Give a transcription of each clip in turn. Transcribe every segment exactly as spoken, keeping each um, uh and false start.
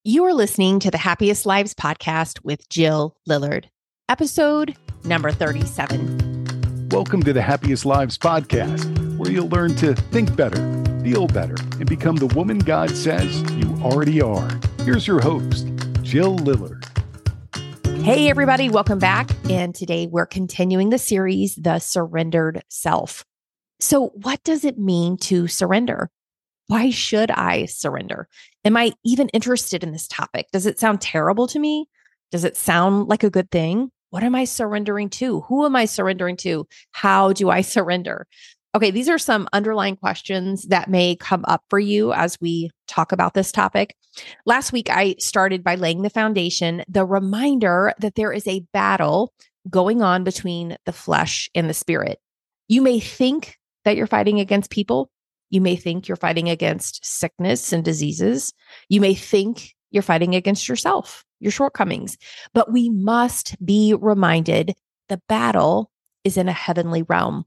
You are listening to the Happiest Lives podcast with Jill Lillard, episode number thirty-seven. Welcome to the Happiest Lives podcast, where you'll learn to think better, feel better, and become the woman God says you already are. Here's your host, Jill Lillard. Hey, everybody, welcome back. And today we're continuing the series, The Surrendered Self. So what does it mean to surrender? Why should I surrender? Am I even interested in this topic? Does it sound terrible to me? Does it sound like a good thing? What am I surrendering to? Who am I surrendering to? How do I surrender? Okay, these are some underlying questions that may come up for you as we talk about this topic. Last week, I started by laying the foundation, the reminder that there is a battle going on between the flesh and the spirit. You may think that you're fighting against people. You may think you're fighting against sickness and diseases. You may think you're fighting against yourself, your shortcomings. But we must be reminded the battle is in a heavenly realm.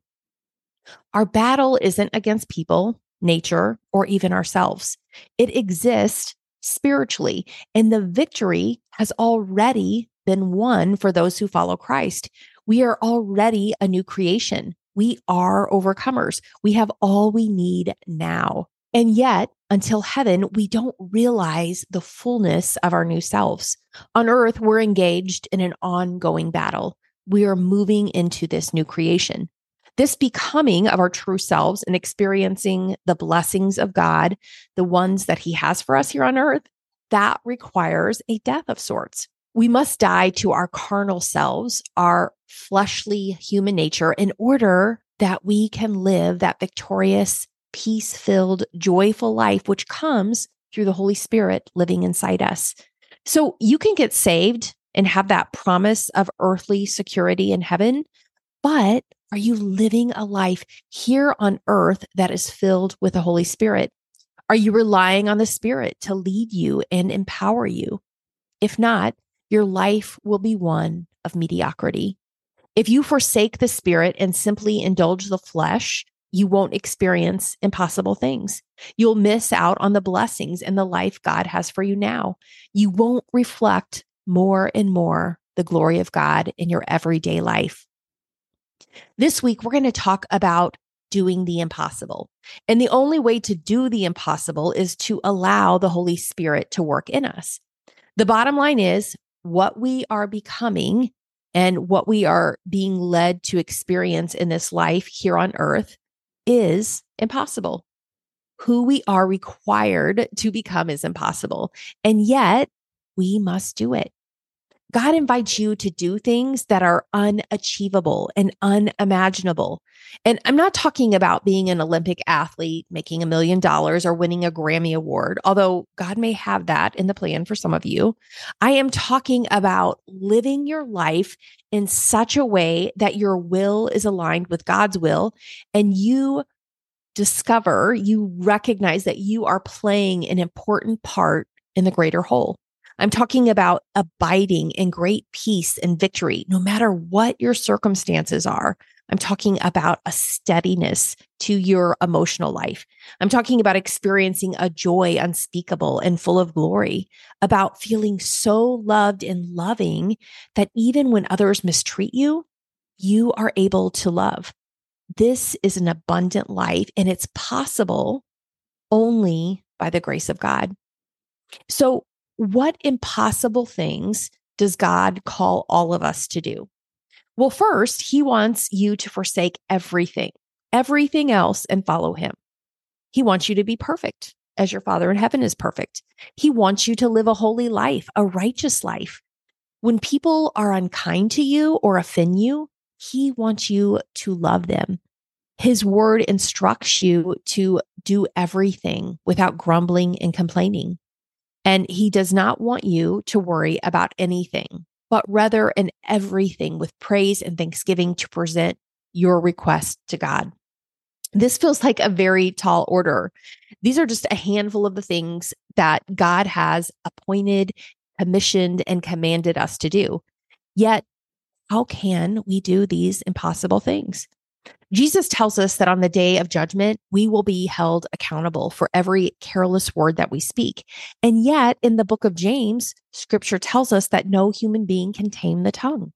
Our battle isn't against people, nature, or even ourselves. It exists spiritually, and the victory has already been won for those who follow Christ. We are already a new creation. We are overcomers. We have all we need now. And yet, until heaven, we don't realize the fullness of our new selves. On earth, we're engaged in an ongoing battle. We are moving into this new creation. This becoming of our true selves and experiencing the blessings of God, the ones that He has for us here on earth, that requires a death of sorts. We must die to our carnal selves, our fleshly human nature, in order that we can live that victorious, peace-filled, joyful life, which comes through the Holy Spirit living inside us. So you can get saved and have that promise of earthly security in heaven, but are you living a life here on earth that is filled with the Holy Spirit? Are you relying on the Spirit to lead you and empower you? If not, your life will be one of mediocrity. If you forsake the Spirit and simply indulge the flesh, you won't experience impossible things. You'll miss out on the blessings and the life God has for you now. You won't reflect more and more the glory of God in your everyday life. This week, we're going to talk about doing the impossible. And the only way to do the impossible is to allow the Holy Spirit to work in us. The bottom line is, what we are becoming and what we are being led to experience in this life here on earth is impossible. Who we are required to become is impossible. And yet we must do it. God invites you to do things that are unachievable and unimaginable. And I'm not talking about being an Olympic athlete, making a million dollars or winning a Grammy Award, although God may have that in the plan for some of you. I am talking about living your life in such a way that your will is aligned with God's will, and you discover, you recognize that you are playing an important part in the greater whole. I'm talking about abiding in great peace and victory, no matter what your circumstances are. I'm talking about a steadiness to your emotional life. I'm talking about experiencing a joy unspeakable and full of glory, about feeling so loved and loving that even when others mistreat you, you are able to love. This is an abundant life, and it's possible only by the grace of God. So, what impossible things does God call all of us to do? Well, first, He wants you to forsake everything, everything else, and follow Him. He wants you to be perfect as your Father in heaven is perfect. He wants you to live a holy life, a righteous life. When people are unkind to you or offend you, He wants you to love them. His word instructs you to do everything without grumbling and complaining. And He does not want you to worry about anything, but rather in everything with praise and thanksgiving to present your request to God. This feels like a very tall order. These are just a handful of the things that God has appointed, commissioned, and commanded us to do. Yet, how can we do these impossible things? Jesus tells us that on the day of judgment, we will be held accountable for every careless word that we speak. And yet, in the book of James, scripture tells us that no human being can tame the tongue.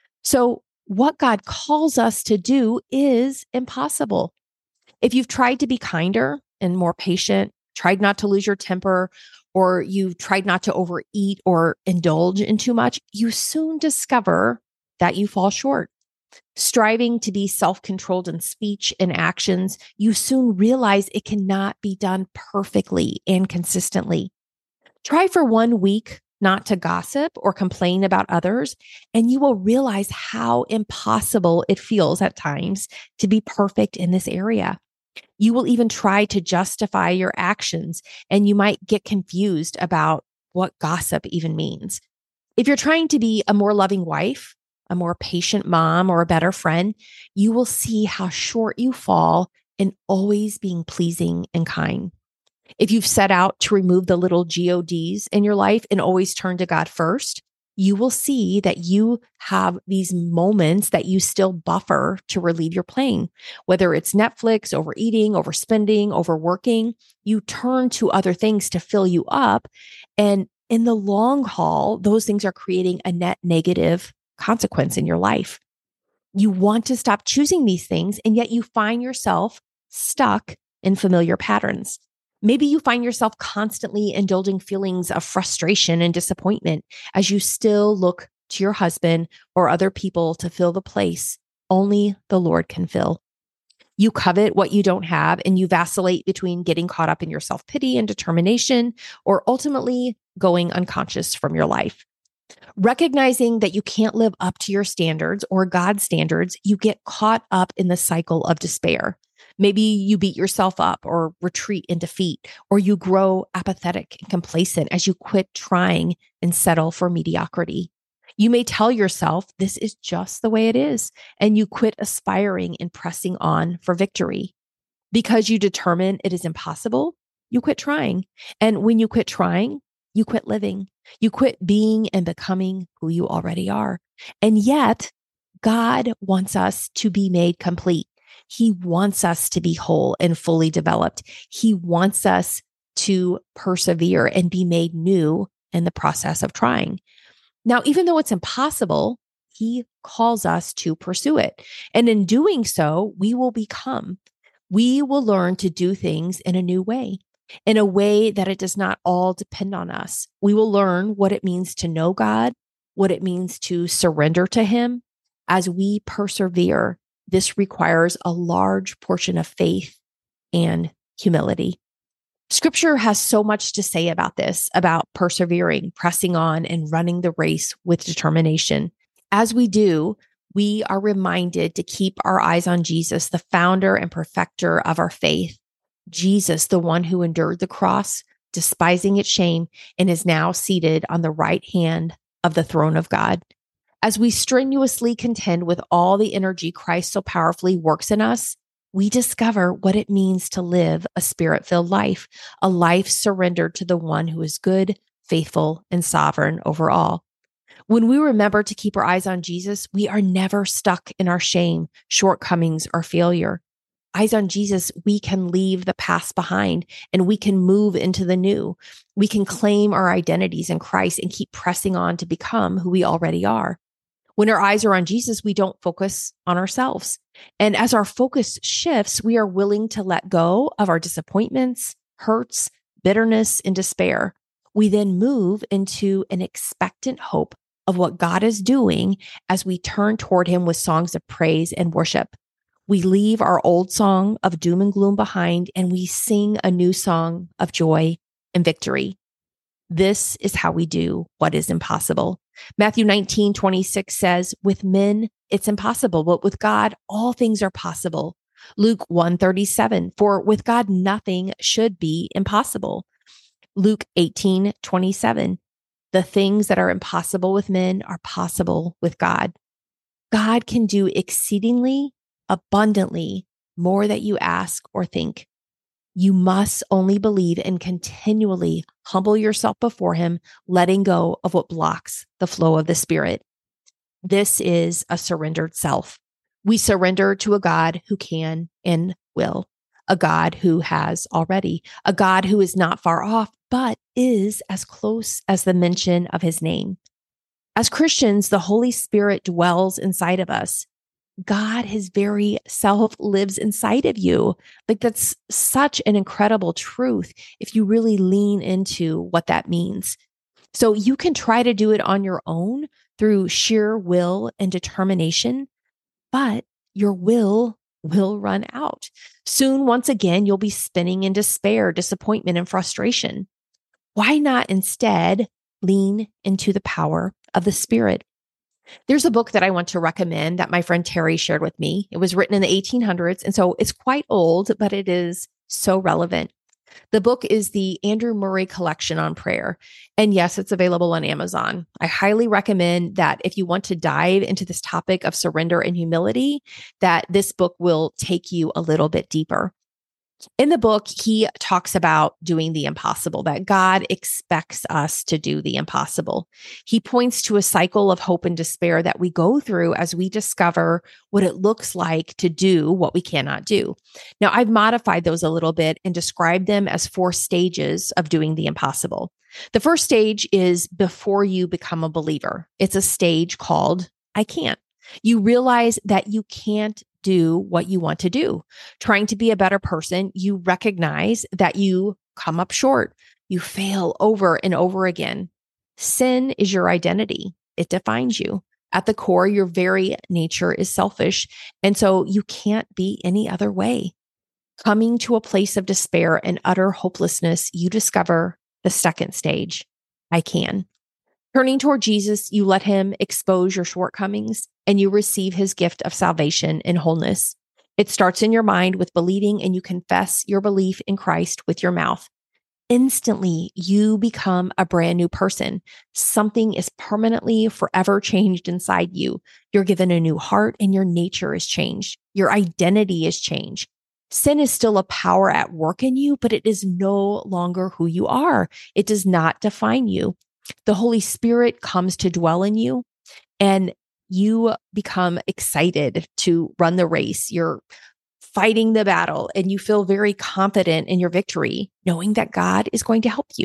So, what God calls us to do is impossible. If you've tried to be kinder and more patient, tried not to lose your temper, or you've tried not to overeat or indulge in too much, you soon discover that you fall short. Striving to be self-controlled in speech and actions, you soon realize it cannot be done perfectly and consistently. Try for one week not to gossip or complain about others, and you will realize how impossible it feels at times to be perfect in this area. You will even try to justify your actions, and you might get confused about what gossip even means. If you're trying to be a more loving wife, a more patient mom, or a better friend, you will see how short you fall in always being pleasing and kind. If you've set out to remove the little G O Ds in your life and always turn to God first, you will see that you have these moments that you still buffer to relieve your pain. Whether it's Netflix, overeating, overspending, overworking, you turn to other things to fill you up. And in the long haul, those things are creating a net negative consequence in your life. You want to stop choosing these things, and yet you find yourself stuck in familiar patterns. Maybe you find yourself constantly indulging feelings of frustration and disappointment as you still look to your husband or other people to fill the place only the Lord can fill. You covet what you don't have, and you vacillate between getting caught up in your self-pity and determination, or ultimately going unconscious from your life. Recognizing that you can't live up to your standards or God's standards, you get caught up in the cycle of despair. Maybe you beat yourself up or retreat in defeat, or you grow apathetic and complacent as you quit trying and settle for mediocrity. You may tell yourself this is just the way it is, and you quit aspiring and pressing on for victory. Because you determine it is impossible, you quit trying. And when you quit trying, you quit living. You quit being and becoming who you already are. And yet, God wants us to be made complete. He wants us to be whole and fully developed. He wants us to persevere and be made new in the process of trying. Now, even though it's impossible, He calls us to pursue it. And in doing so, we will become. We will learn to do things in a new way, in a way that it does not all depend on us. We will learn what it means to know God, what it means to surrender to Him. As we persevere, this requires a large portion of faith and humility. Scripture has so much to say about this, about persevering, pressing on, and running the race with determination. As we do, we are reminded to keep our eyes on Jesus, the founder and perfecter of our faith. Jesus, the one who endured the cross, despising its shame, and is now seated on the right hand of the throne of God. As we strenuously contend with all the energy Christ so powerfully works in us, we discover what it means to live a spirit-filled life, a life surrendered to the one who is good, faithful, and sovereign over all. When we remember to keep our eyes on Jesus, we are never stuck in our shame, shortcomings, or failure. Eyes on Jesus, we can leave the past behind and we can move into the new. We can claim our identities in Christ and keep pressing on to become who we already are. When our eyes are on Jesus, we don't focus on ourselves. And as our focus shifts, we are willing to let go of our disappointments, hurts, bitterness, and despair. We then move into an expectant hope of what God is doing as we turn toward Him with songs of praise and worship. We leave our old song of doom and gloom behind, and we sing a new song of joy and victory. This is how we do what is impossible. Matthew nineteen twenty-six says, with men, it's impossible, but with God, all things are possible. Luke one thirty-seven, for with God, nothing should be impossible. Luke eighteen twenty-seven, the things that are impossible with men are possible with God. God can do exceedingly, abundantly more that you ask or think. You must only believe and continually humble yourself before Him, letting go of what blocks the flow of the Spirit. This is a surrendered self. We surrender to a God who can and will, a God who has already, a God who is not far off, but is as close as the mention of his name. As Christians, the Holy Spirit dwells inside of us. God, his very self, lives inside of you. Like, that's such an incredible truth if you really lean into what that means. So you can try to do it on your own through sheer will and determination, but your will will run out. Soon, once again, you'll be spinning in despair, disappointment, and frustration. Why not instead lean into the power of the Spirit? There's a book that I want to recommend that my friend Terry shared with me. It was written in the eighteen hundreds, and so it's quite old, but it is so relevant. The book is the Andrew Murray Collection on Prayer. And yes, it's available on Amazon. I highly recommend that if you want to dive into this topic of surrender and humility, that this book will take you a little bit deeper. In the book, he talks about doing the impossible, that God expects us to do the impossible. He points to a cycle of hope and despair that we go through as we discover what it looks like to do what we cannot do. Now, I've modified those a little bit and described them as four stages of doing the impossible. The first stage is before you become a believer. It's a stage called I can't. You realize that you can't do what you want to do. Trying to be a better person, you recognize that you come up short. You fail over and over again. Sin is your identity. It defines you. At the core, your very nature is selfish. And so you can't be any other way. Coming to a place of despair and utter hopelessness, you discover the second stage. I can. Turning toward Jesus, you let him expose your shortcomings and you receive his gift of salvation and wholeness. It starts in your mind with believing, and you confess your belief in Christ with your mouth. Instantly, you become a brand new person. Something is permanently, forever changed inside you. You're given a new heart and your nature is changed. Your identity is changed. Sin is still a power at work in you, but it is no longer who you are. It does not define you. The Holy Spirit comes to dwell in you, and you become excited to run the race. You're fighting the battle, and you feel very confident in your victory, knowing that God is going to help you.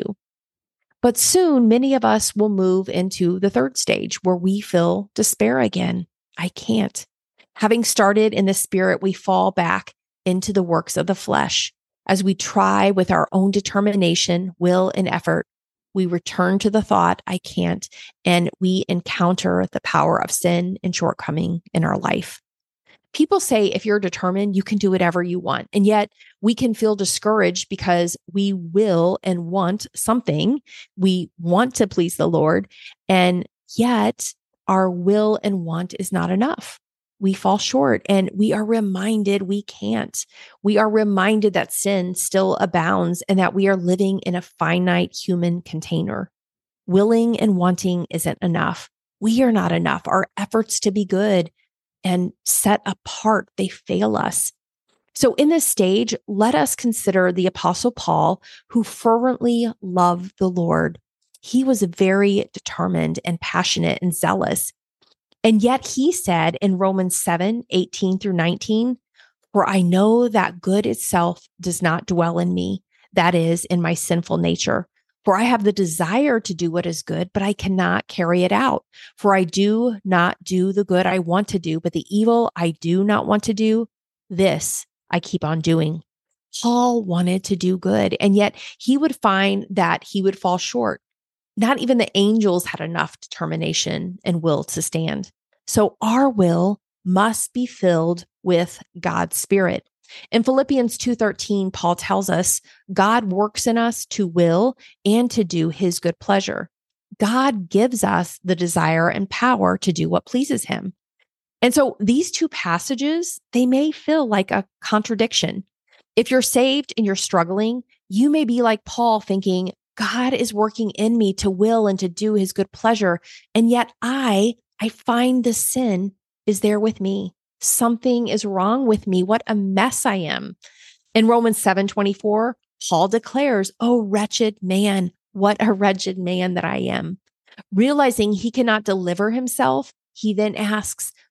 But soon, many of us will move into the third stage where we feel despair again. I can't. Having started in the Spirit, we fall back into the works of the flesh. As we try with our own determination, will, and effort, we return to the thought, I can't, and we encounter the power of sin and shortcoming in our life. People say if you're determined, you can do whatever you want. And yet we can feel discouraged because we will and want something. We want to please the Lord. And yet our will and want is not enough. We fall short and we are reminded we can't. We are reminded that sin still abounds and that we are living in a finite human container. Willing and wanting isn't enough. We are not enough. Our efforts to be good and set apart, they fail us. So in this stage, let us consider the Apostle Paul, who fervently loved the Lord. He was very determined and passionate and zealous. And yet he said in Romans seven, eighteen through nineteen, for I know that good itself does not dwell in me, that is, in my sinful nature. For I have the desire to do what is good, but I cannot carry it out. For I do not do the good I want to do, but the evil I do not want to do, this I keep on doing. Paul wanted to do good, and yet he would find that he would fall short. Not even the angels had enough determination and will to stand. So our will must be filled with God's Spirit. In Philippians two thirteen, Paul tells us, God works in us to will and to do his good pleasure. God gives us the desire and power to do what pleases him. And so these two passages, they may feel like a contradiction. If you're saved and you're struggling, you may be like Paul thinking, God is working in me to will and to do his good pleasure. And yet I, I find the sin is there with me. Something is wrong with me. What a mess I am. In Romans seven twenty-four, Paul declares, oh, wretched man, what a wretched man that I am. Realizing he cannot deliver himself, he then asks,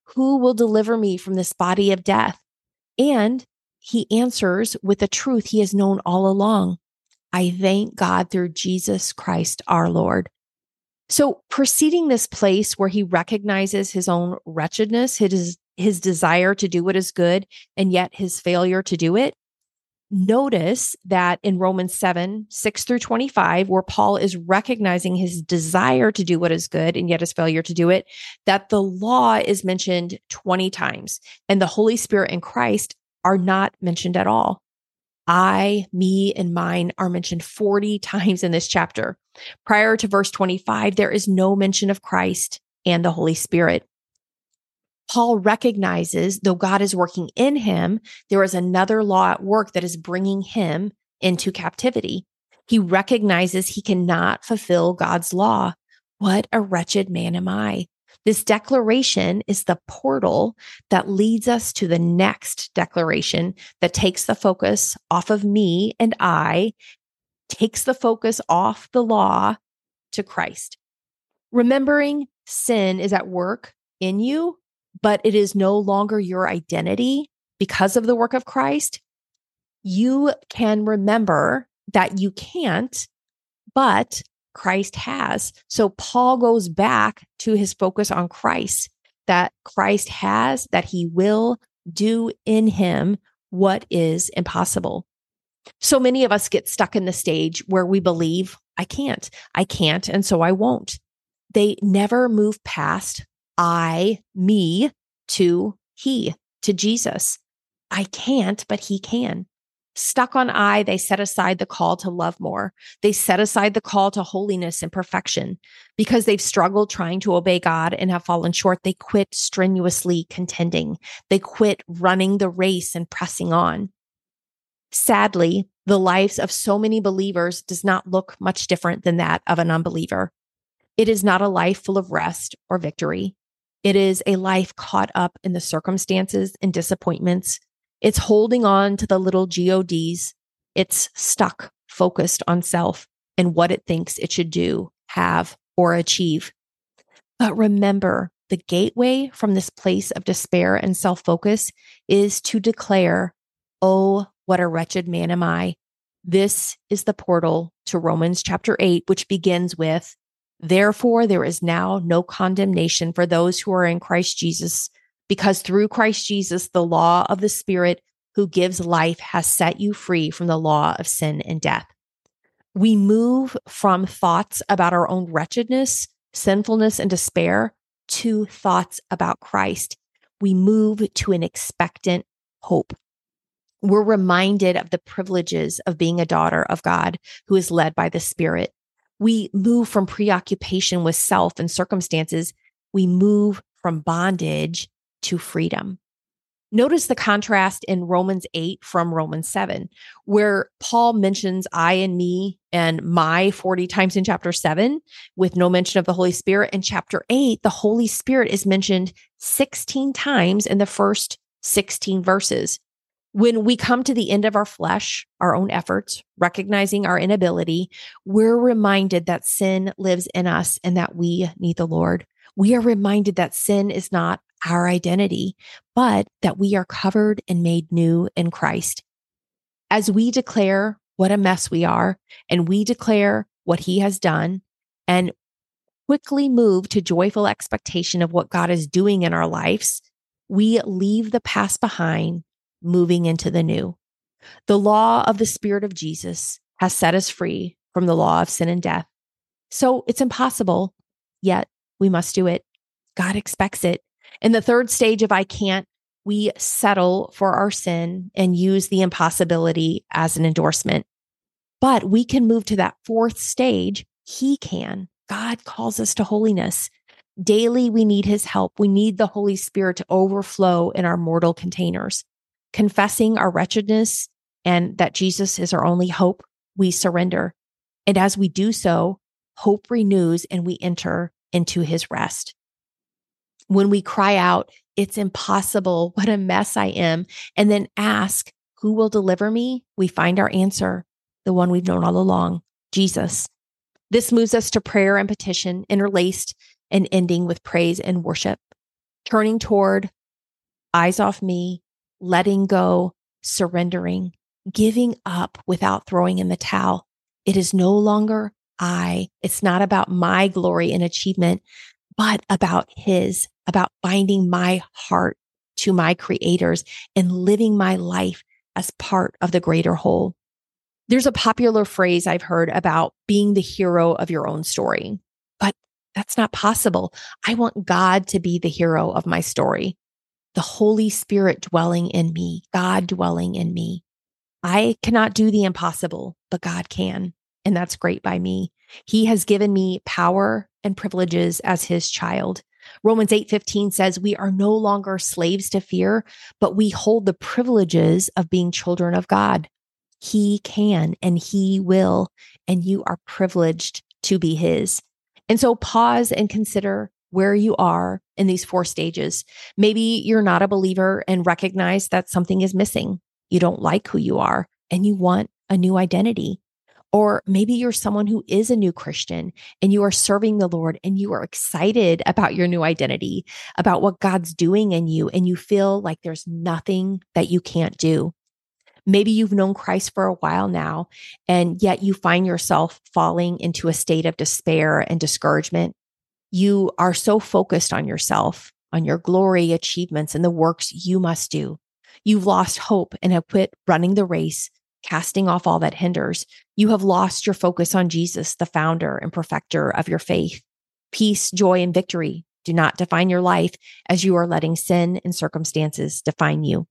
Who will deliver me from this body of death? And he answers with the truth he has known all along. I thank God through Jesus Christ, our Lord. So preceding this place where he recognizes his own wretchedness, his, his desire to do what is good, and yet his failure to do it, notice that in Romans seven, six through twenty-five, where Paul is recognizing his desire to do what is good and yet his failure to do it, that the law is mentioned twenty times and the Holy Spirit and Christ are not mentioned at all. I, me, and mine are mentioned forty times in this chapter. Prior to verse twenty-five, there is no mention of Christ and the Holy Spirit. Paul recognizes, though God is working in him, there is another law at work that is bringing him into captivity. He recognizes he cannot fulfill God's law. What a wretched man am I? This declaration is the portal that leads us to the next declaration that takes the focus off of me and I, takes the focus off the law to Christ. Remembering sin is at work in you, but it is no longer your identity because of the work of Christ. You can remember that you can't, but Christ has. So Paul goes back to his focus on Christ, that Christ has, that he will do in him what is impossible. So many of us get stuck in the stage where we believe, I can't, I can't, and so I won't. They never move past I, me, to he, to Jesus. I can't, but he can. Stuck on I, they set aside the call to love more. They set aside the call to holiness and perfection. Because they've struggled trying to obey God and have fallen short, they quit strenuously contending. They quit running the race and pressing on. Sadly, the lives of so many believers does not look much different than that of an unbeliever. It is not a life full of rest or victory. It is a life caught up in the circumstances and disappointments. It's holding on to the little G O Ds. It's stuck, focused on self and what it thinks it should do, have, or achieve. But remember, the gateway from this place of despair and self-focus is to declare, oh, what a wretched man am I. This is the portal to Romans chapter eight, which begins with, therefore, there is now no condemnation for those who are in Christ Jesus, because through Christ Jesus, the law of the Spirit who gives life has set you free from the law of sin and death. We move from thoughts about our own wretchedness, sinfulness, and despair to thoughts about Christ. We move to an expectant hope. We're reminded of the privileges of being a daughter of God who is led by the Spirit. We move from preoccupation with self and circumstances. We move from bondage to freedom. Notice the contrast in Romans eight from Romans seven, where Paul mentions I and me and my forty times in chapter seven with no mention of the Holy Spirit. In chapter eight, the Holy Spirit is mentioned sixteen times in the first sixteen verses. When we come to the end of our flesh, our own efforts, recognizing our inability, we're reminded that sin lives in us and that we need the Lord. We are reminded that sin is not our identity, but that we are covered and made new in Christ. As we declare what a mess we are, and we declare what he has done, and quickly move to joyful expectation of what God is doing in our lives, we leave the past behind, moving into the new. The law of the Spirit of Jesus has set us free from the law of sin and death. So it's impossible, yet we must do it. God expects it. In the third stage of I can't, we settle for our sin and use the impossibility as an endorsement. But we can move to that fourth stage. He can. God calls us to holiness. Daily, we need his help. We need the Holy Spirit to overflow in our mortal containers. Confessing our wretchedness and that Jesus is our only hope, we surrender. And as we do so, hope renews and we enter into his rest. When we cry out, it's impossible, what a mess I am, and then ask, who will deliver me? We find our answer, the one we've known all along, Jesus. This moves us to prayer and petition, interlaced and ending with praise and worship. turning toward, eyes off me, letting go, surrendering, giving up without throwing in the towel. It is no longer I. It's not about my glory and achievement, but about His, about binding my heart to my Creator's and living my life as part of the greater whole. There's a popular phrase I've heard about being the hero of your own story, but that's not possible. I want God to be the hero of my story, the Holy Spirit dwelling in me, God dwelling in me. I cannot do the impossible, but God can, and that's great by me. He has given me power and privileges as His child. Romans eight fifteen says, we are no longer slaves to fear, but we hold the privileges of being children of God. He can and He will, and you are privileged to be His. And so pause and consider where you are in these four stages. Maybe you're not a believer and recognize that something is missing. You don't like who you are and you want a new identity. Or maybe you're someone who is a new Christian and you are serving the Lord and you are excited about your new identity, about what God's doing in you, and you feel like there's nothing that you can't do. Maybe you've known Christ for a while now, and yet you find yourself falling into a state of despair and discouragement. You are so focused on yourself, on your glory, achievements, and the works you must do. You've lost hope and have quit running the race, casting off all that hinders. You have lost your focus on Jesus, the founder and perfecter of your faith. Peace, joy, and victory do not define your life as you are letting sin and circumstances define you.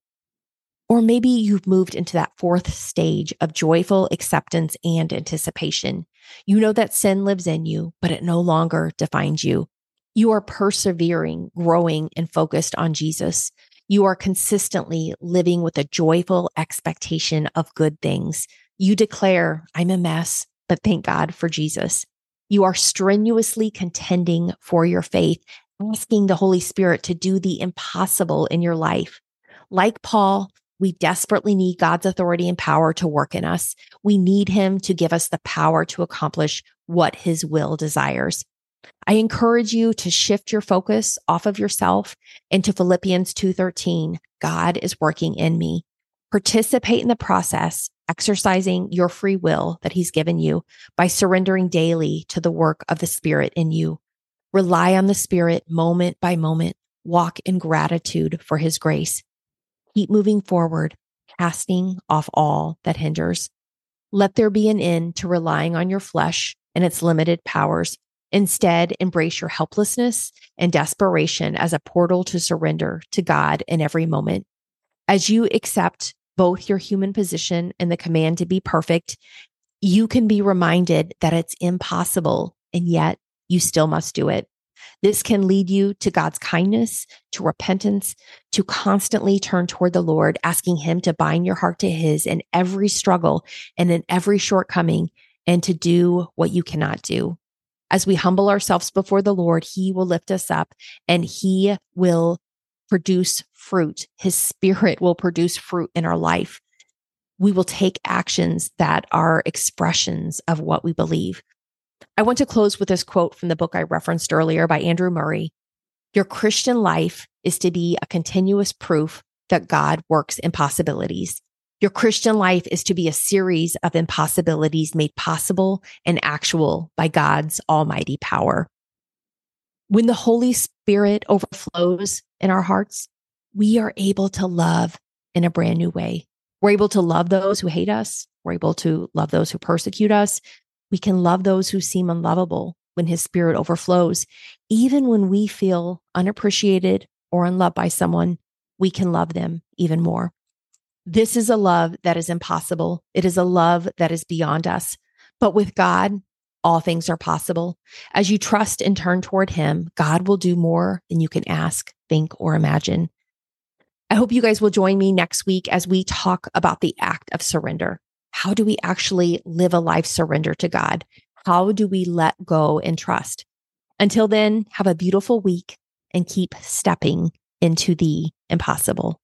Or maybe you've moved into that fourth stage of joyful acceptance and anticipation. You know that sin lives in you, but it no longer defines you. You are persevering, growing, and focused on Jesus. You are consistently living with a joyful expectation of good things. You declare, I'm a mess, but thank God for Jesus. You are strenuously contending for your faith, asking the Holy Spirit to do the impossible in your life. Like Paul, we desperately need God's authority and power to work in us. We need Him to give us the power to accomplish what His will desires. I encourage you to shift your focus off of yourself into Philippians two thirteen. God is working in me. Participate in the process, exercising your free will that He's given you by surrendering daily to the work of the Spirit in you. Rely on the Spirit moment by moment. Walk in gratitude for His grace. Keep moving forward, casting off all that hinders. Let there be an end to relying on your flesh and its limited powers. Instead, embrace your helplessness and desperation as a portal to surrender to God in every moment. As you accept both your human position and the command to be perfect, you can be reminded that it's impossible, and yet you still must do it. This can lead you to God's kindness, to repentance, to constantly turn toward the Lord, asking Him to bind your heart to His in every struggle and in every shortcoming, and to do what you cannot do. As we humble ourselves before the Lord, He will lift us up and He will produce fruit. His Spirit will produce fruit in our life. We will take actions that are expressions of what we believe. I want to close with this quote from the book I referenced earlier by Andrew Murray. Your Christian life is to be a continuous proof that God works impossibilities. Your Christian life is to be a series of impossibilities made possible and actual by God's almighty power. When the Holy Spirit overflows in our hearts, we are able to love in a brand new way. We're able to love those who hate us. We're able to love those who persecute us. We can love those who seem unlovable when His Spirit overflows. Even when we feel unappreciated or unloved by someone, we can love them even more. This is a love that is impossible. It is a love that is beyond us. But with God, all things are possible. As you trust and turn toward Him, God will do more than you can ask, think, or imagine. I hope you guys will join me next week as we talk about the act of surrender. How do we actually live a life surrender to God? How do we let go and trust? Until then, have a beautiful week and keep stepping into the impossible.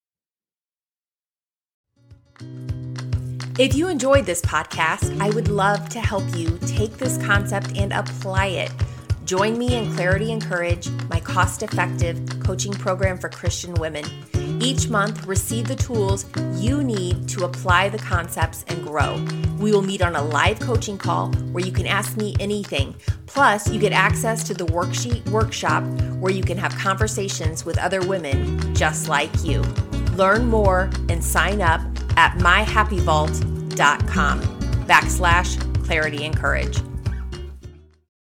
If you enjoyed this podcast, I would love to help you take this concept and apply it. Join me in Clarity and Courage, my cost-effective coaching program for Christian women. Each month, receive the tools you need to apply the concepts and grow. We will meet on a live coaching call where you can ask me anything. Plus, you get access to the worksheet workshop where you can have conversations with other women just like you. Learn more and sign up at myhappyvault.com backslash clarity and courage.